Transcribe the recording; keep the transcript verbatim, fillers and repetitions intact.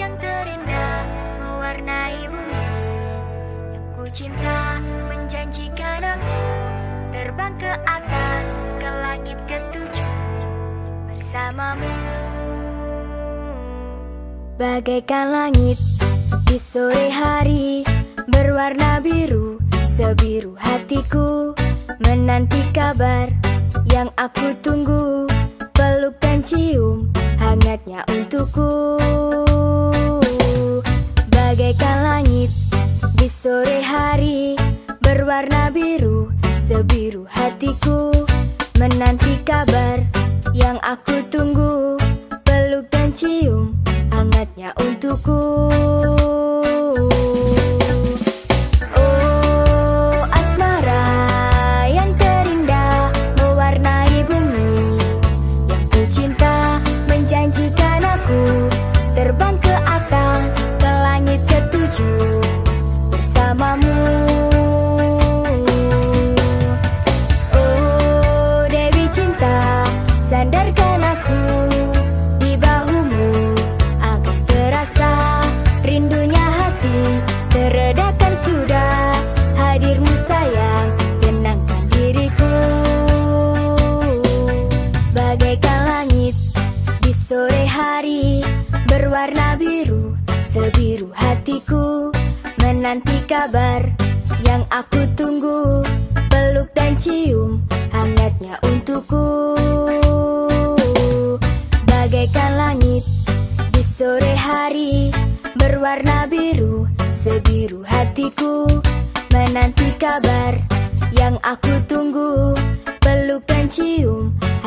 yang terindah mewarnai bumi. Yang ku cinta menjanjikan aku terbang ke atas, ke langit ketujuh bersamamu. Bagaikan langit di sore hari berwarna biru, sebiru hatiku menanti kabar yang aku tunggu, peluk dan cium hangatnya untukku. Bagaikan langit di sore hari berwarna biru, sebiru hatiku menanti kabar yang aku tunggu, peluk dan cium hangatnya untukku. Oh asmara yang terindah mewarnai bumi. Yang ku cinta menjanjikan aku terbang ke atas, ke langit ketujuh bersamamu. Oh Dewi cinta, sandarkan aku di bahumu agar terasa rindunya hati, teredakan sudah hadirmu sayang, tenangkan diriku. Bagaikan langit di sore hari berwarna biru, sebiru hatiku menanti kabar yang aku tunggu, peluk dan cium hangatnya untukku. Bagaikan langit di sore hari berwarna biru, sebiru hatiku menanti kabar yang aku tunggu, peluk dan cium